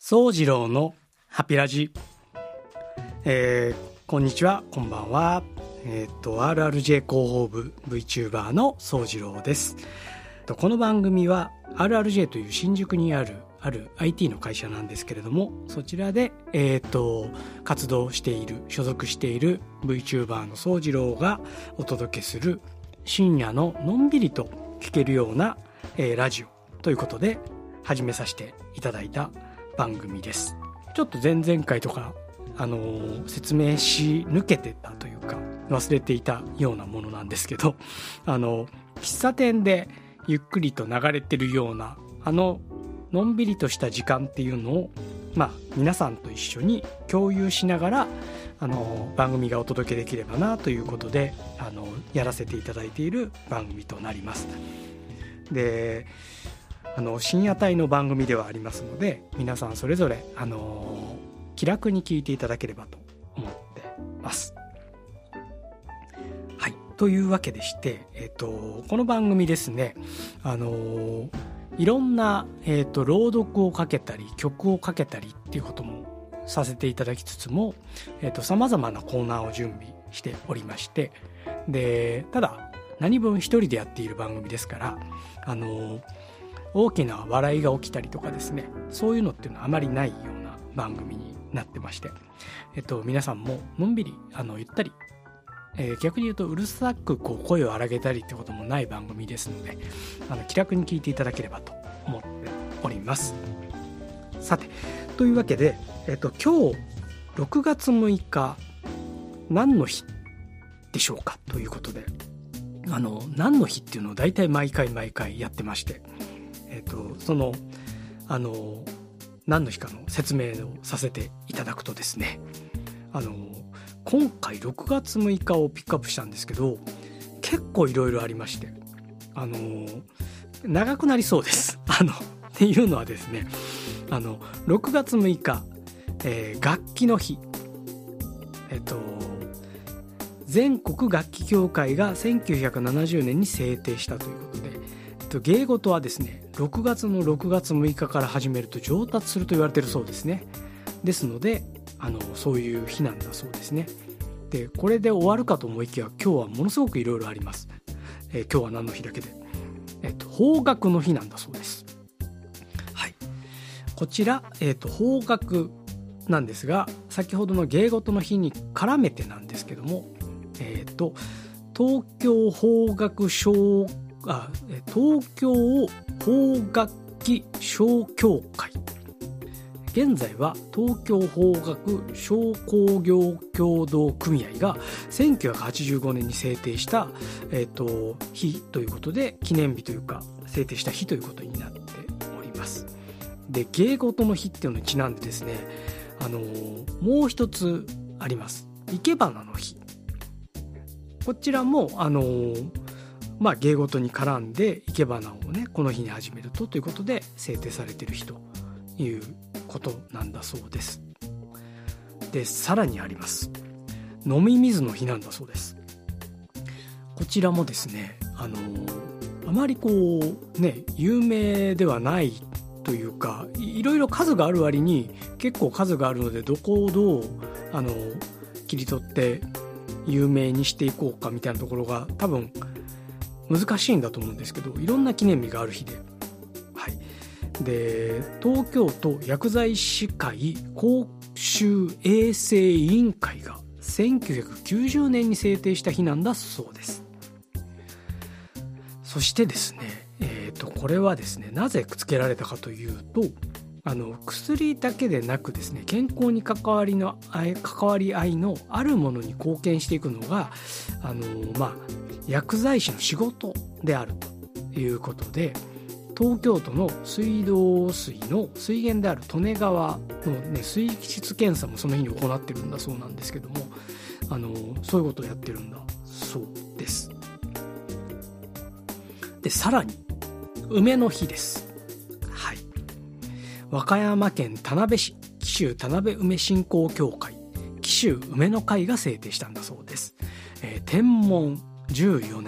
宗次郎のハピラジ、こんにちは、こんばんは。RRJ 広報部 VTuber の宗次郎です。この番組は RRJ という新宿にあるIT の会社なんですけれども、そちらで、活動している、所属している VTuber の宗次郎がお届けする深夜ののんびりと聞けるような、ラジオということで始めさせていただいた番組です。ちょっと前々回とか、説明し抜けてたというか忘れていたようなものなんですけど、喫茶店でゆっくりと流れてるようなのんびりとした時間っていうのを、皆さんと一緒に共有しながら番組がお届けできればなということでやらせていただいている番組となります。で、深夜帯の番組ではありますので、皆さんそれぞれ気楽に聞いていただければと思ってます。はい、というわけでして、この番組ですね、いろんな、朗読をかけたり曲をかけたりっていうこともさせていただきつつも、さまざまなコーナーを準備しておりまして、でただ何分一人でやっている番組ですから、大きな笑いが起きたりとかですね、そういうのっていうのはあまりないような番組になってまして、皆さんものんびりゆったり、逆に言うとうるさく声を荒げたりってこともない番組ですので、気楽に聞いていただければと思っております。さて、というわけで、今日6月6日何の日でしょうかということで、何の日っていうのを大体毎回やってまして、その何の日かの説明をさせていただくとですね、今回6月6日をピックアップしたんですけど、結構いろいろありまして、長くなりそうです。っていうのはですね、6月6日、楽器の日、全国楽器協会が1970年に制定したということで、芸事はですね、6月6日から始めると上達すると言われているそうですね。ですのでそういう日なんだそうですね。でこれで終わるかと思いきや、今日はものすごくいろいろあります。今日は何の日だけで、邦楽の日なんだそうです。はい、こちら、邦楽なんですが、先ほどの芸事の日に絡めてなんですけども、東京邦楽器商協会、現在は東京邦楽商工業協同組合が1985年に制定した、日ということで、記念日というか制定した日ということになっております。で、芸事の日っていうのにちなんでですね、もう一つあります。生け花の日。こちらも芸事に絡んで生け花をね、この日に始めるということで制定されている日ということなんだそうです。で、さらにあります。飲み水の日なんだそうです。こちらもですね、あまり有名ではないというか、いろいろ数がある割に結構数があるので、どこをどう切り取って有名にしていこうかみたいなところが多分難しいんだと思うんですけど、いろんな記念日がある日で、はい、で東京都薬剤師会公衆衛生委員会が1990年に制定した日なんだそうです。そしてですね、これはですね、なぜくっつけられたかというと、薬だけでなくですね、健康に関わり合いのあるものに貢献していくのが薬剤師の仕事であるということで、東京都の水道水の水源である利根川の、水質検査もその日に行ってるんだそうなんですけども、そういうことをやってるんだそうです。で、さらに梅の日です。はい、和歌山県田辺市紀州田辺梅振興協会紀州梅の会が制定したんだそうです。天文14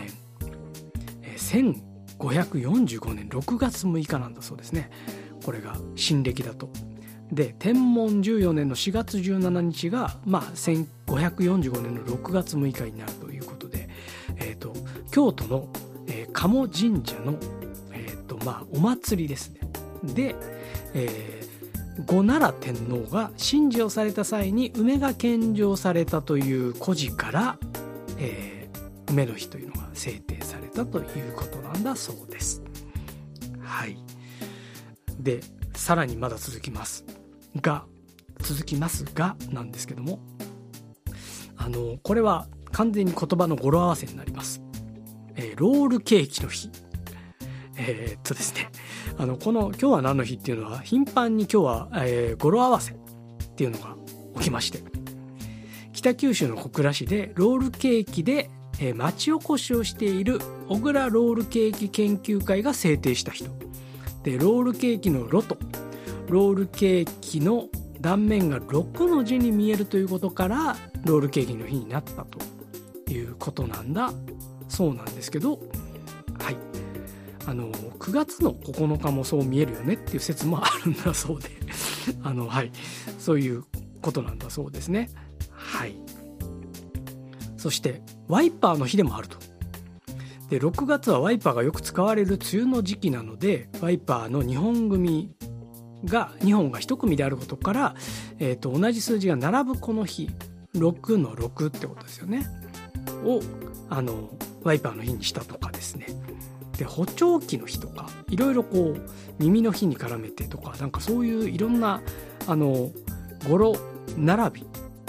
年、1545年6月6日なんだそうですね。これが新暦だと。 で天文14年の4月17日が、1545年の6月6日になるということで、京都の、鴨神社の、お祭りですね。で、後奈良天皇が神事をされた際に梅が献上されたという故事から、梅の日というのが制定されたということなんだそうです。はい。で、さらにまだ続きますがなんですけども、これは完全に言葉の語呂合わせになります。ロールケーキの日。ですね、この今日は何の日っていうのは頻繁に今日は、語呂合わせっていうのが起きまして、北九州の小倉市でロールケーキで、町おこしをしている小倉ロールケーキ研究会が制定した日と。でロールケーキのロとロールケーキの断面が6の字に見えるということからロールケーキの日になったということなんだそうなんですけど、はい、9月の9日もそう見えるよねっていう説もあるんだそうではい、そういうことなんだそうですね。はい。そしてワイパーの日でもあると。で6月はワイパーがよく使われる梅雨の時期なので、ワイパーの2本組が2本が1組であることから、同じ数字が並ぶこの日6の6ってことですよねをワイパーの日にしたとかですね。で補聴器の日とかいろいろこう耳の日に絡めてとか、なんかそういういろんな語呂並び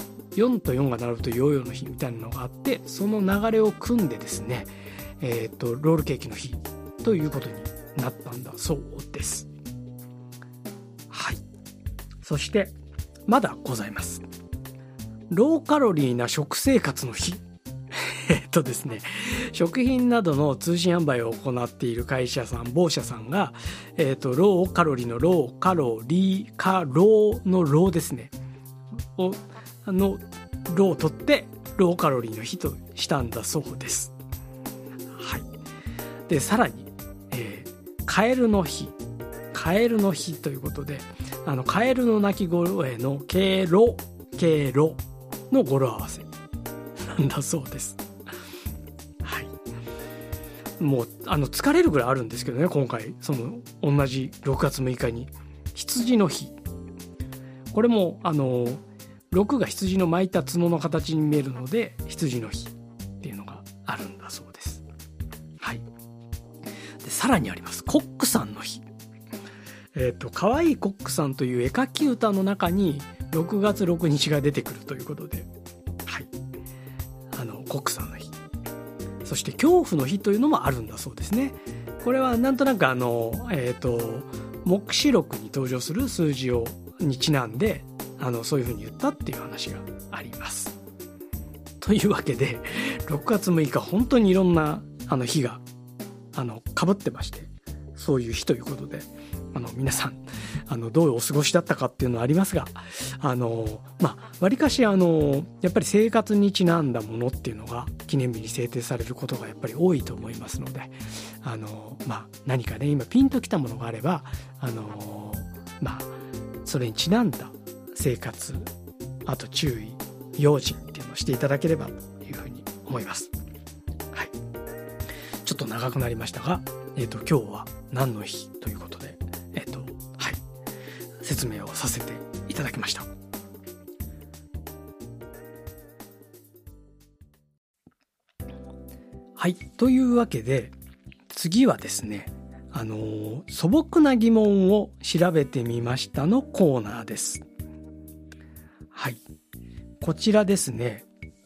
4と4が並ぶとヨーヨーの日みたいなのがあって、その流れを組んでですね、ロールケーキの日ということになったんだそうです。はい。そしてまだございます。ローカロリーな食生活の日ですね、食品などの通信販売を行っている会社さん、某社さんが、ローカロリーのロー、カロリー、カローのローですねローを取ってローカロリーの日としたんだそうです。はい。でさらに、カエルの日ということで、カエルの鳴き声のケロの語呂合わせなんだそうです。はい。もう疲れるぐらいあるんですけどね、今回その同じ6月6日に羊の日、これも6が羊の巻いた角の形に見えるので羊の日っていうのがあるんだそうです。はい。でさらにあります、コックさんの日。かわいいコックさんという絵描き歌の中に6月6日が出てくるということで、はい、コックさんの日。そして恐怖の日というのもあるんだそうですね。これはなんとなく黙示録に登場する数字にちなんでそういうふうに言ったっていう話があります。というわけで6月6日本当にいろんな日が被ってまして、そういう日ということで皆さんどうお過ごしだったかっていうのはありますが、わりかしやっぱり生活にちなんだものっていうのが記念日に制定されることがやっぱり多いと思いますので、何かね今ピンときたものがあればそれにちなんだ生活、あと注意用心っていうのをしていただければというふうに思います。はい。ちょっと長くなりましたが、今日は何の日ということではい、説明をさせていただきました。はい、というわけで次はですね、素朴な疑問を調べてみましたのコーナーです。はい、こちらですね、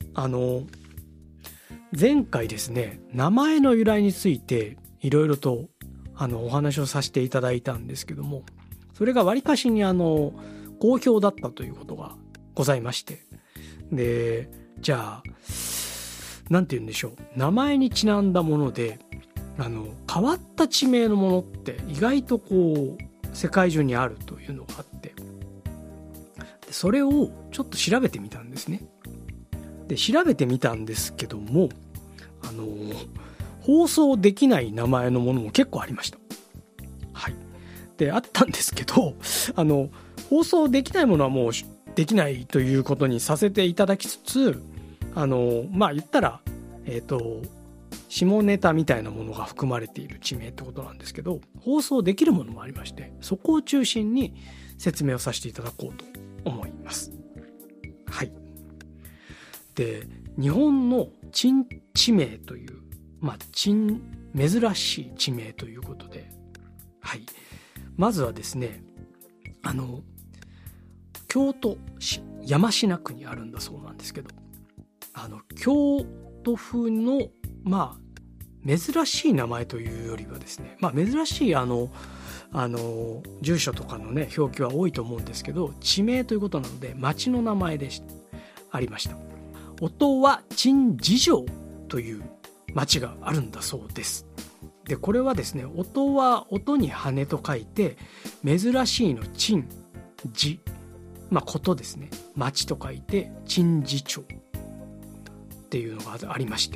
前回ですね、名前の由来についていろいろとお話をさせていただいたんですけども、それがわりかしに好評だったということがございまして、でじゃあなんて言うんでしょう、名前にちなんだもので変わった地名のものって意外とこう世界中にあるというのがあって、それをちょっと調べてみたんですね。で調べてみたんですけども放送できない名前のものも結構ありました。はい。 してあったんですけど、放送できないものはもうできないということにさせていただきつつ、言ったら、下ネタみたいなものが含まれている地名ってことなんですけど、放送できるものもありまして、そこを中心に説明をさせていただこうと思います。はい。で、日本の珍地名という、珍しい地名ということで、はい。まずはですね、京都市山科区にあるんだそうなんですけど、京都府の珍しい名前というよりはですね、珍しい住所とかのね表記は多いと思うんですけど、地名ということなので町の名前でありました。音羽珍地城という町があるんだそうです。でこれはですね、音は音に羽と書いて、珍しいの珍地、ことですね、町と書いて珍地町っていうのがありまして、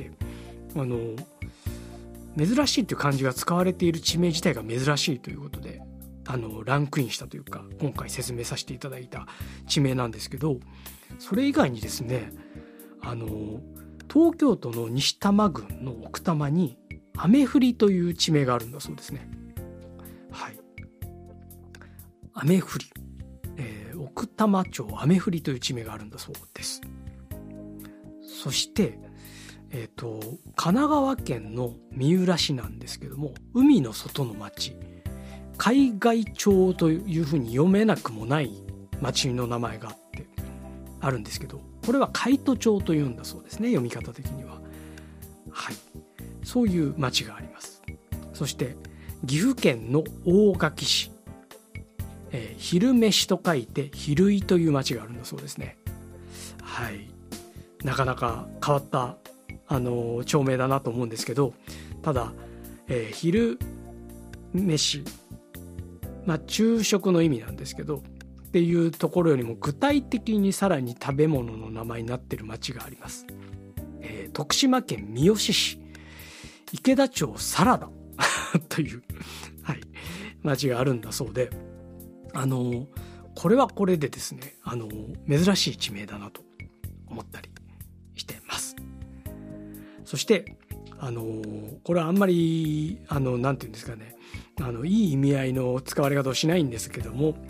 珍しいっていう漢字が使われている地名自体が珍しいということでランクインしたというか、今回説明させていただいた地名なんですけど、それ以外にですね、東京都の西多摩郡の奥多摩に雨降りという地名があるんだそうですね。はい、雨降り、奥多摩町雨降りという地名があるんだそうです。そして神奈川県の三浦市なんですけども、海の外の町、海外町というふうに読めなくもない町の名前があるんですけど、これは海都町というんだそうですね、読み方的には。はい、そういう町があります。そして岐阜県の大垣市、昼飯と書いて昼井という町があるんだそうですね。はい、なかなか変わった町名だなと思うんですけど、ただ、昼飯、昼食の意味なんですけどっていうところよりも具体的にさらに食べ物の名前になっている町があります。徳島県三好市池田町サラダという、はい、町があるんだそうで、これはこれでですね、珍しい地名だなと思ったりしてます。そしてこれはあんまりなんていうんですかね、いい意味合いの使われ方をしないんですけども、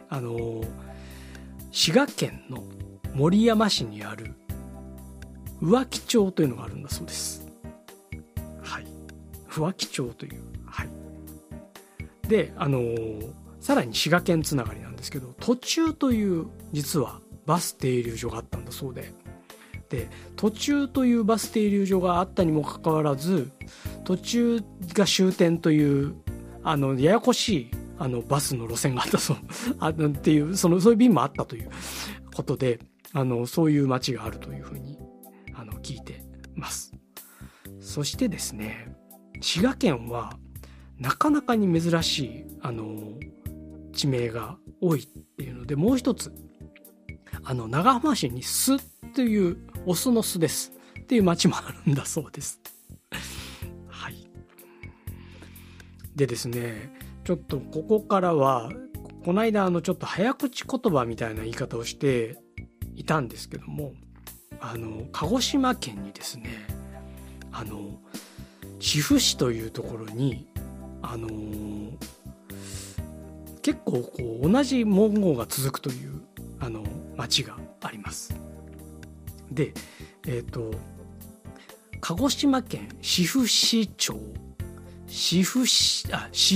滋賀県の守山市にある浮気町というのがあるんだそうです。はい、浮気町という、はい、でさらに滋賀県つながりなんですけど、途中という実はバス停留所があったんだそうで、途中というバス停留所があったにもかかわらず、途中が終点というややこしいバスの路線があったそうっていうそういう便もあったということで、そういう町があるというふうに聞いてます。そしてですね、滋賀県はなかなかに珍しい地名が多いっていうので、もう一つ長浜市に須というオスの巣ですっていう町もあるんだそうです。はい。でですね、ちょっとここからはこの間ちょっと早口言葉みたいな言い方をしていたんですけども、鹿児島県にですね、志布市というところに結構同じ文言が続くという町があります。で、鹿児島県志布志町、志布志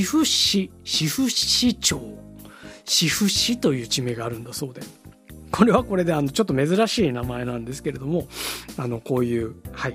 という地名があるんだそうで、これはこれでちょっと珍しい名前なんですけれども、こういう、はい、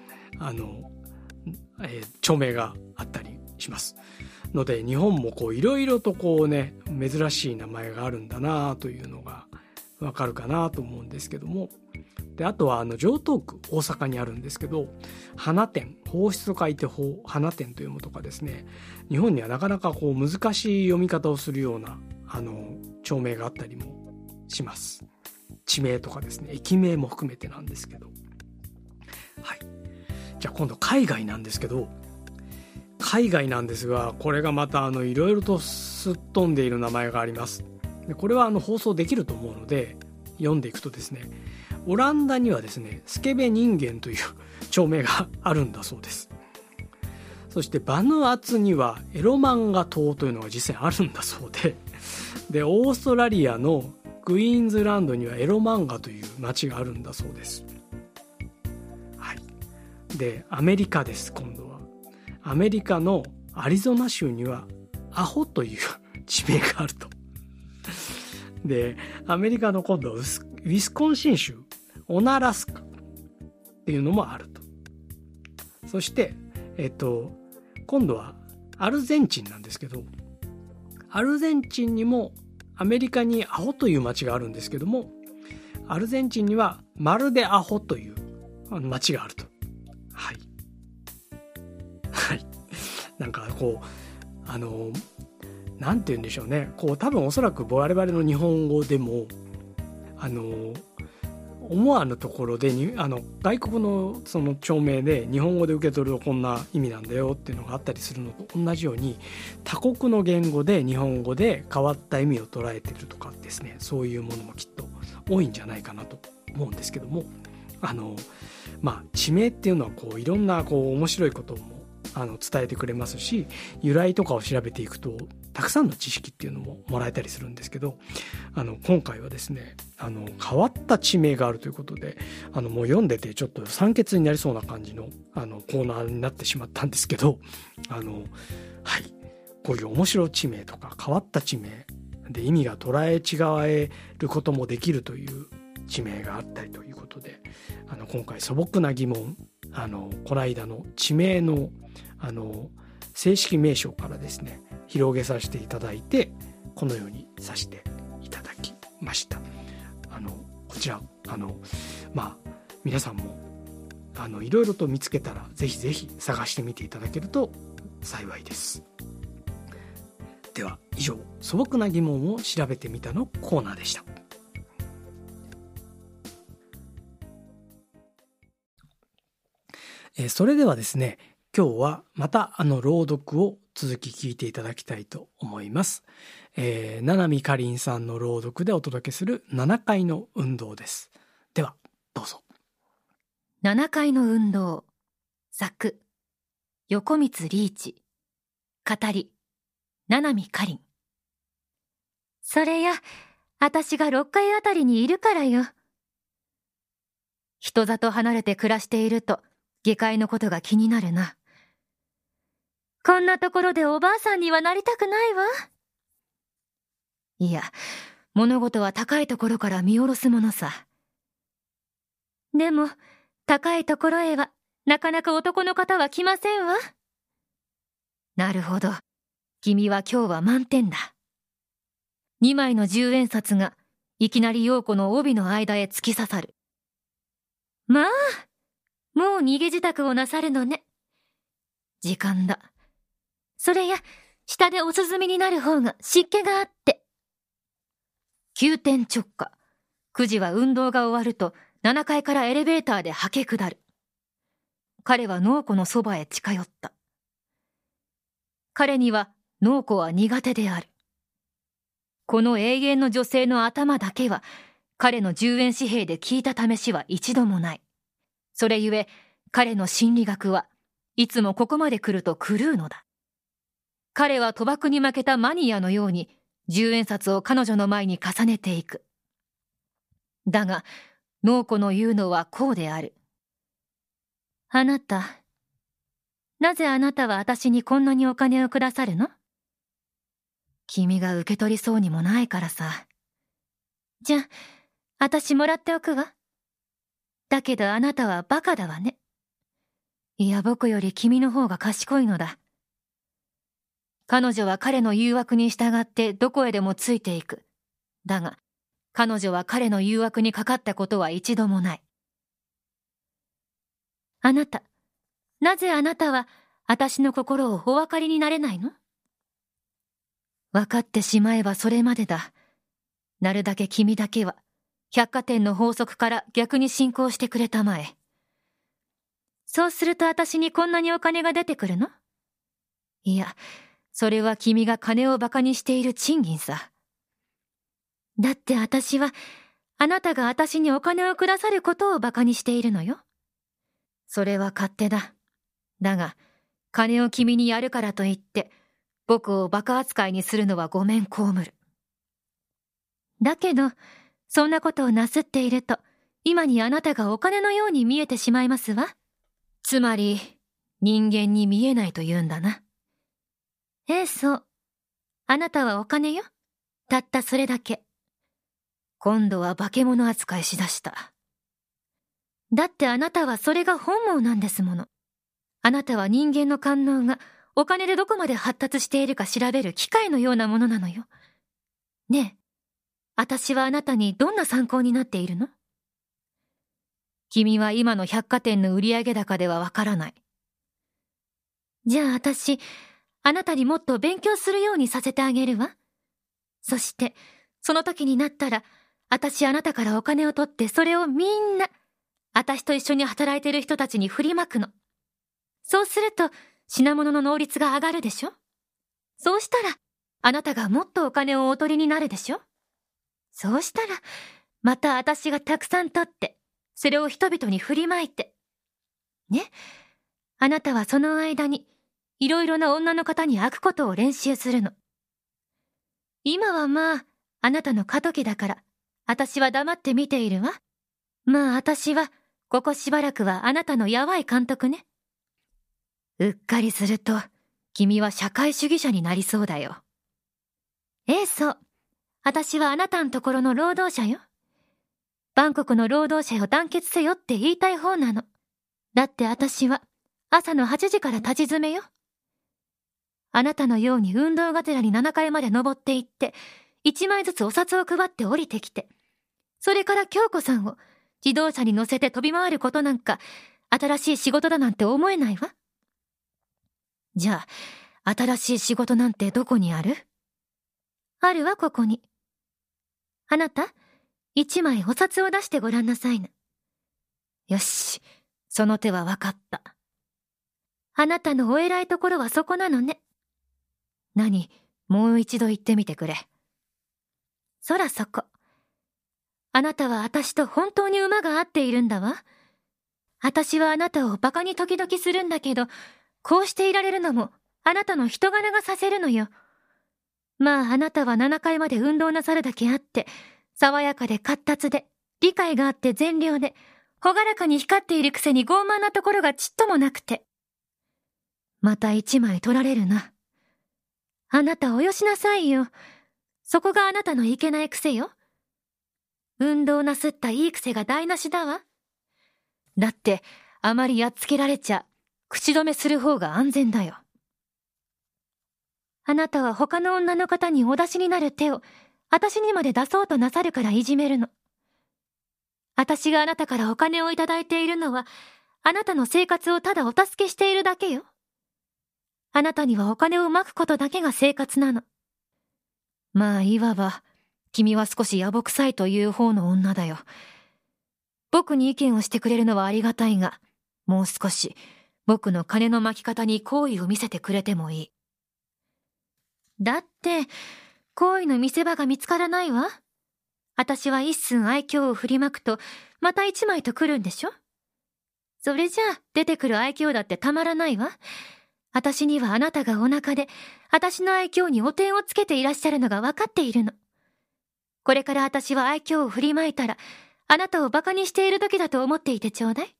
町名があったりしますので、日本もいろいろと珍しい名前があるんだなというのがわかるかなと思うんですけども、であとは城東区大阪にあるんですけど、花店、放出と書いて花店というものとかですね、日本にはなかなか難しい読み方をするような町名があったりもします。地名とかですね、駅名も含めてなんですけど、はい。じゃあ今度海外なんですけど、 海外なんですが、これがまたいろいろとすっ飛んでいる名前があります。でこれは放送できると思うので読んでいくとですね、オランダにはですねスケベ人間という町名があるんだそうです。そしてバヌアツにはエロマンガ島というのが実際あるんだそうで、オーストラリアのクイーンズランドにはエロマンガという町があるんだそうです。はい。でアメリカです。今度はアメリカのアリゾナ州にはアホという地名があると。でアメリカの今度はウィスコンシン州オナラスカっていうのもあると。そして今度はアルゼンチンなんですけど、アルゼンチンにもアメリカにアホという町があるんですけども、アルゼンチンにはマルデアホという町があると。はい。はい。なんかこうなんて言うんでしょうね。こう多分おそらく我々の日本語でも思わぬところで外国のその町名で日本語で受け取るとこんな意味なんだよっていうのがあったりするのと同じように、他国の言語で日本語で変わった意味を捉えてるとかですね、そういうものもきっと多いんじゃないかなと思うんですけども、地名っていうのはこういろんなこう面白いことも伝えてくれますし、由来とかを調べていくとたくさんの知識っていうのももらえたりするんですけど、今回はですね変わった地名があるということでもう読んでてちょっと酸欠になりそうな感じのコーナーになってしまったんですけど、はい、こういう面白い地名とか変わった地名で意味が捉え違えることもできるという地名があったりということで、今回素朴な疑問この間の地名の正式名称からですね広げさせていただいて、このようにさせていただきました。こちら皆さんもいろいろと見つけたらぜひぜひ探してみていただけると幸いです。では以上、素朴な疑問を調べてみたのコーナーでした。それではですね、今日はまた朗読を続き聞いていただきたいと思います。七海かりんさんの朗読でお届けする7回の運動です。ではどうぞ。 7回の運動。作横光リーチ。語り七海かりん。それや私が6階あたりにいるからよ。人里離れて暮らしていると下界のことが気になるな。こんなところでおばあさんにはなりたくないわ。いや、物事は高いところから見下ろすものさ。でも、高いところへは、なかなか男の方は来ませんわ。なるほど。君は今日は満点だ。2枚の10円札が、いきなり陽子の帯の間へ突き刺さる。まあ、もう逃げ支度をなさるのね。時間だ。それや、下でお涼みになる方が湿気があって。急転直下。9時は運動が終わると、7階からエレベーターではけ下る。彼は農子のそばへ近寄った。彼には農子は苦手である。この永遠の女性の頭だけは、彼の10円紙幣で聞いた試しは一度もない。それゆえ、彼の心理学はいつもここまで来ると狂うのだ。彼は賭博に負けたマニアのように10円札を彼女の前に重ねていく。だが、農子の言うのはこうである。あなた、なぜあなたは私にこんなにお金をくださるの？君が受け取りそうにもないからさ。じゃあ、私もらっておくわ。だけどあなたはバカだわね。いや、僕より君の方が賢いのだ。彼女は彼の誘惑に従ってどこへでもついていく。だが、彼女は彼の誘惑にかかったことは一度もない。あなた、なぜあなたは私の心をお分かりになれないの？分かってしまえばそれまでだ。なるだけ君だけは、百貨店の法則から逆に進行してくれたまえ。そうすると私にこんなにお金が出てくるの？ いや、それは君が金をバカにしている賃金さ。だって私は、あなたが私にお金をくださることをバカにしているのよ。それは勝手だ。だが、金を君にやるからといって、僕をバカ扱いにするのはごめん被る。だけど、そんなことをなすっていると、今にあなたがお金のように見えてしまいますわ。つまり、人間に見えないと言うんだな。そう。あなたはお金よ。たったそれだけ。今度は化け物扱いしだした。だってあなたはそれが本望なんですもの。あなたは人間の官能がお金でどこまで発達しているか調べる機械のようなものなのよ。ねえ、私はあなたにどんな参考になっているの？君は今の百貨店の売上高ではわからない。じゃあ私、あなたにもっと勉強するようにさせてあげるわ。そして、その時になったら、私あなたからお金を取ってそれをみんな、私と一緒に働いている人たちに振りまくの。そうすると、品物の能率が上がるでしょ？そうしたら、あなたがもっとお金をお取りになるでしょ？そうしたら、また私がたくさん取って、それを人々に振りまいて。ね？あなたはその間に、いろいろな女の方に開くことを練習するの。今はまあ、あなたの過渡期だから、私は黙って見ているわ。まあ私は、ここしばらくはあなたのやばい監督ね。うっかりすると、君は社会主義者になりそうだよ。そう。私はあなたのところの労働者よ。バンコクの労働者を団結せよって言いたい方なの。だって私は、朝の8時から立ち詰めよ。あなたのように運動がてらに7階まで登っていって、1枚ずつお札を配って降りてきて、それから京子さんを自動車に乗せて飛び回ることなんか、新しい仕事だなんて思えないわ。じゃあ、新しい仕事なんてどこにある？あるわ、ここに。あなた、1枚お札を出してごらんなさいな。よし、その手はわかった。あなたのお偉いところはそこなのね。何、もう一度言ってみてくれ。そらそこ。あなたは私と本当に馬が合っているんだわ。私はあなたを馬鹿に時々するんだけど、こうしていられるのもあなたの人柄がさせるのよ。まああなたは7階まで運動なさるだけあって、爽やかで闊達で、理解があって善良で、ほがらかに光っているくせに傲慢なところがちっともなくて。また1枚取られるな。あなたおよしなさいよ。そこがあなたのいけない癖よ。運動なすったいい癖が台無しだわ。だって、あまりやっつけられちゃ、口止めする方が安全だよ。あなたは他の女の方にお出しになる手を、私にまで出そうとなさるからいじめるの。私があなたからお金をいただいているのは、あなたの生活をただお助けしているだけよ。あなたにはお金をまくことだけが生活なの。まあ、いわば、君は少し野暮臭いという方の女だよ。僕に意見をしてくれるのはありがたいが、もう少し、僕の金の巻き方に好意を見せてくれてもいい。だって、好意の見せ場が見つからないわ。私は一寸愛嬌を振りまくと、また一枚と来るんでしょ？それじゃあ、出てくる愛嬌だってたまらないわ。私にはあなたがお腹で、私の愛嬌にお点をつけていらっしゃるのが分かっているの。これから私は愛嬌を振りまいたら、あなたを馬鹿にしている時だと思っていてちょうだい。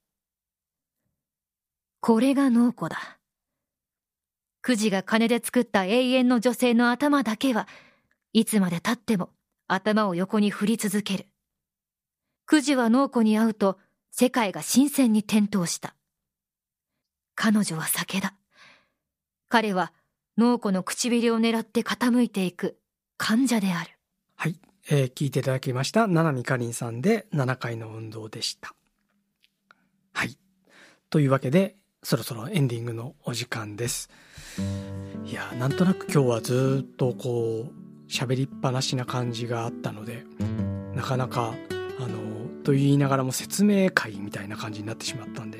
これが農子だ。くじが金で作った永遠の女性の頭だけは、いつまで経っても頭を横に振り続ける。くじは農子に会うと、世界が新鮮に転倒した。彼女は酒だ。彼は農子の唇を狙って傾いていく患者である。 はい、聞いていただきました七海かりんさんで7回の運動でした。はい、というわけでそろそろエンディングのお時間です。いや、なんとなく今日はずっとこう喋りっぱなしな感じがあったので、なかなかと言いながらも説明会みたいな感じになってしまったんで、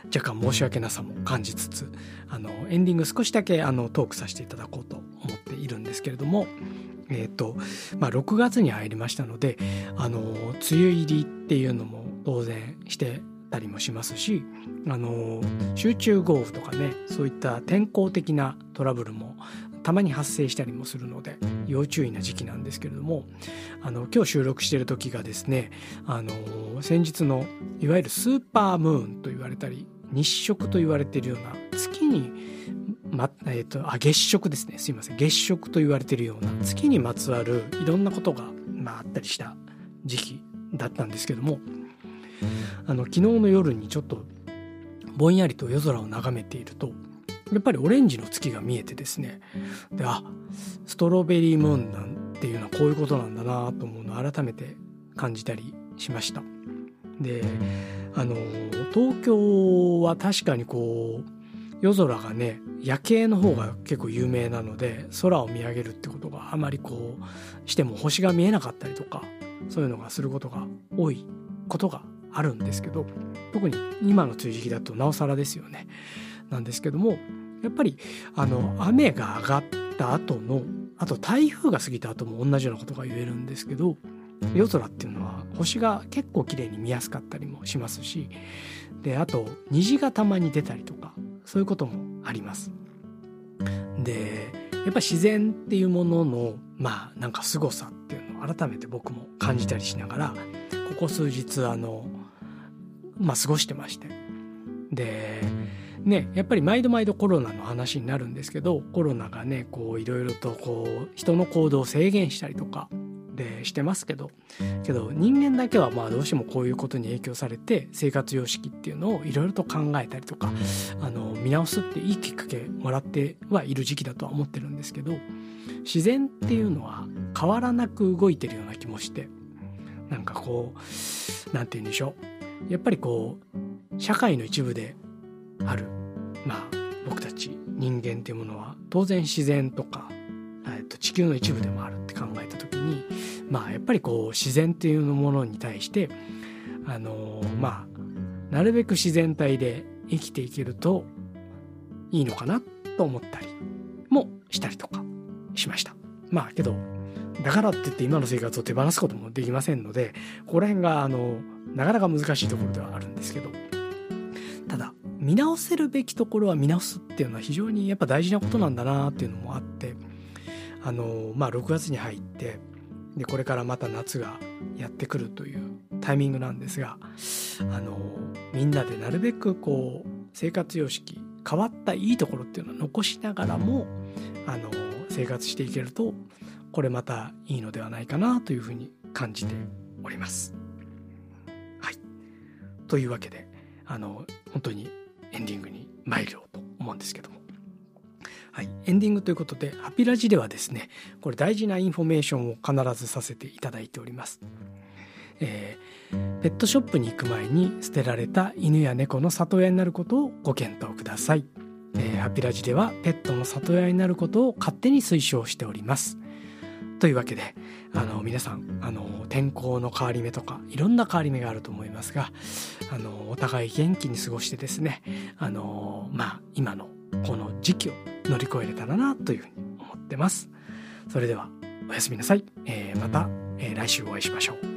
若干申し訳なさも感じつつエンディング少しだけトークさせていただこうと思っているんですけれども、6月に入りましたので梅雨入りっていうのも当然してたりもしますし集中豪雨とかね、そういった天候的なトラブルもたまに発生したりもするので要注意な時期なんですけれども、今日収録している時がですね先日のいわゆるスーパームーンと言われたり日食と言われているような月に、月食ですね、すいません、月食と言われているような月にまつわるいろんなことが、あったりした時期だったんですけども、昨日の夜にちょっとぼんやりと夜空を眺めているとやっぱりオレンジの月が見えてですね、でストロベリームーンなんていうのはこういうことなんだなと思うのを改めて感じたりしました。で東京は確かにこう夜空がね、夜景の方が結構有名なので空を見上げるってことがあまりこうしても星が見えなかったりとか、そういうのがすることが多いことがあるんですけど、特に今の梅雨時期だとなおさらですよね。なんですけども、やっぱり雨が上がった後のあと台風が過ぎた後も同じようなことが言えるんですけど、夜空っていうのは星が結構綺麗に見やすかったりもしますし、であと虹がたまに出たりとかそういうこともあります。でやっぱ自然っていうもののなんか凄さっていうのを改めて僕も感じたりしながらここ数日過ごしてまして、でね、やっぱり毎度コロナの話になるんですけど、コロナがねこういろいろとこう人の行動を制限したりとかでしてますけど人間だけはどうしてもこういうことに影響されて生活様式っていうのをいろいろと考えたりとか見直すっていいきっかけもらってはいる時期だとは思ってるんですけど、自然っていうのは変わらなく動いてるような気もして、なんかこうなんて言うんでしょう、やっぱりこう社会の一部である僕たち人間っていうものは当然自然とか地球の一部でもあるって考えた時にやっぱりこう自然っていうものに対してなるべく自然体で生きていけるといいのかなと思ったりもしたりとかしました。けどだからって言って今の生活を手放すこともできませんので、ここら辺がなかなか難しいところではあるんですけど、ただ見直せるべきところは見直すっていうのは非常にやっぱ大事なことなんだなっていうのもあって、6月に入ってでこれからまた夏がやってくるというタイミングなんですが、みんなでなるべくこう生活様式変わったいいところっていうのを残しながらも生活していけるとこれまたいいのではないかなというふうに感じております。はい、というわけで本当にエンディングに参ろうと思うんですけども、はい、エンディングということでハピラジではですね、これ大事なインフォメーションを必ずさせていただいております。ペットショップに行く前に捨てられた犬や猫の里親になることをご検討ください。ハピラジではペットの里親になることを勝手に推奨しております。というわけで皆さん天候の変わり目とかいろんな変わり目があると思いますがお互い元気に過ごしてですね今のこの時期を乗り越えれたらなというふうに思ってます。それではおやすみなさい。また来週お会いしましょう。